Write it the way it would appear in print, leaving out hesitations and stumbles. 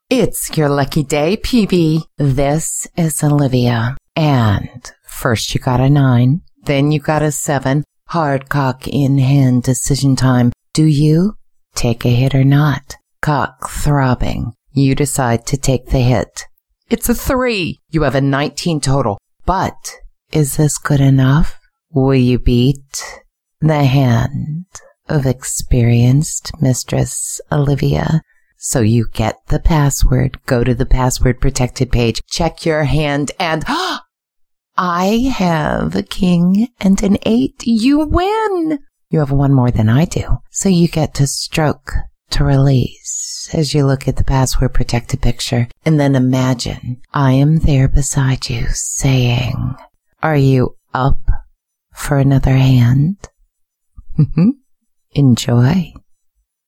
It's your lucky day, PB. This is Olivia. And first you got a 9, then you got a 7. Hard cock in hand decision time. Do you take a hit or not? Cock throbbing. You decide to take the hit. It's a 3. You have a 19 total. But is this good enough? Will you beat the hand of experienced Mistress Olivia? So you get the password, go to the password protected page, check your hand, and I have a king and an 8. You win! You have 1 more than I do. So you get to stroke to release as you look at the password protected picture. And then imagine I am there beside you saying, are you up for another hand? Enjoy.